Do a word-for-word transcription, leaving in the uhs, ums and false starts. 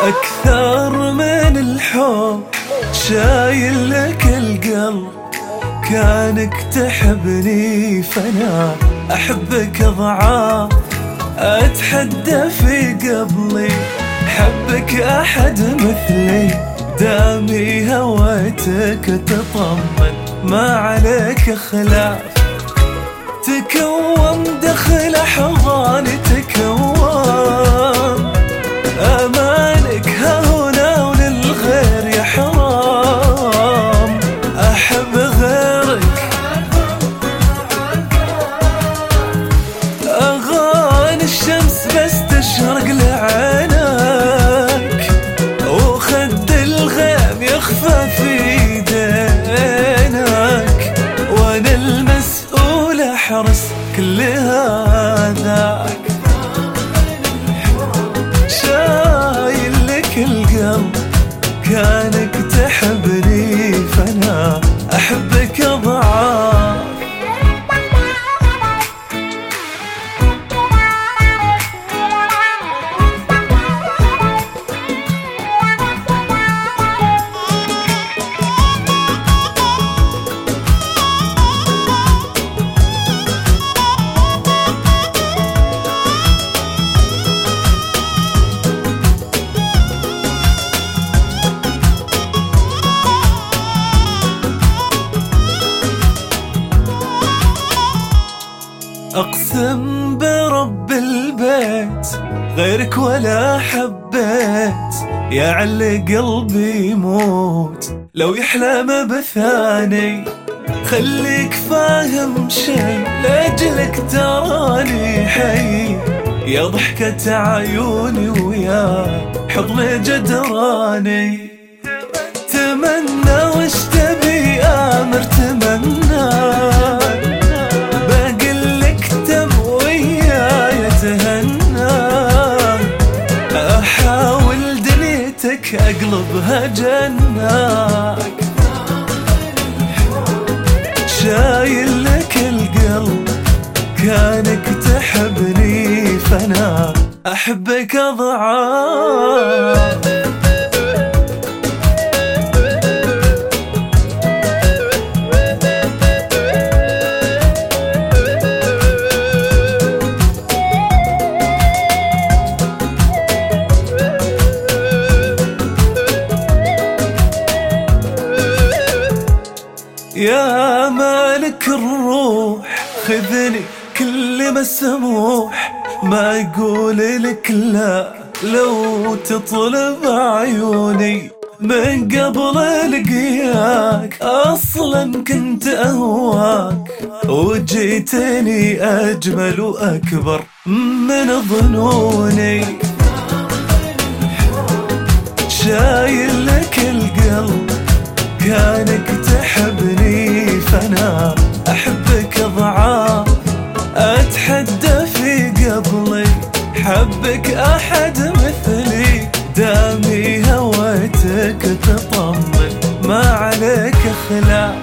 أكثر من الحب شايل لك القلب، كانك تحبني فأنا أحبك أضعاف. أتحدى في قبلي حبك أحد مثلي، دامي هويتك تطمن ما عليك خلاف. تكون دخل أحضاني تكون، أمانك هنا وللغير يا حرام. أحب غيرك أغاني الشمس بس تشرق لعينك، وخد الغيم يخفى في دينك، وانا المسؤول احرس كل هذاك. شايل لك القلب كانك تحبني فانا احبك اضعاف. أقسم برب البيت غيرك ولا حبيت، يا علي قلبي يموت لو يحلم بثاني. خليك فاهم شي لأجلك تراني حي، يا ضحكة عيوني ويا حضن جدراني. تمنى وش تبي آمر تمنى، أحاول دنيتك أقلبها جناك. شايل لك القلب كانك تحبني فأنا أحبك أضعاف. يا مالك الروح خذني كل مسموح، ما يقول لك لا لو تطلب عيوني. من قبل لقياك أصلا كنت أهواك، وجيتني أجمل وأكبر من ظنوني. شايل لك القلب كانك تحبني فأنا أحبك أضعاف. أتحدى في قبلي حبك أحد مثلي، دامي هويتك تطمن ما عليك خلاف.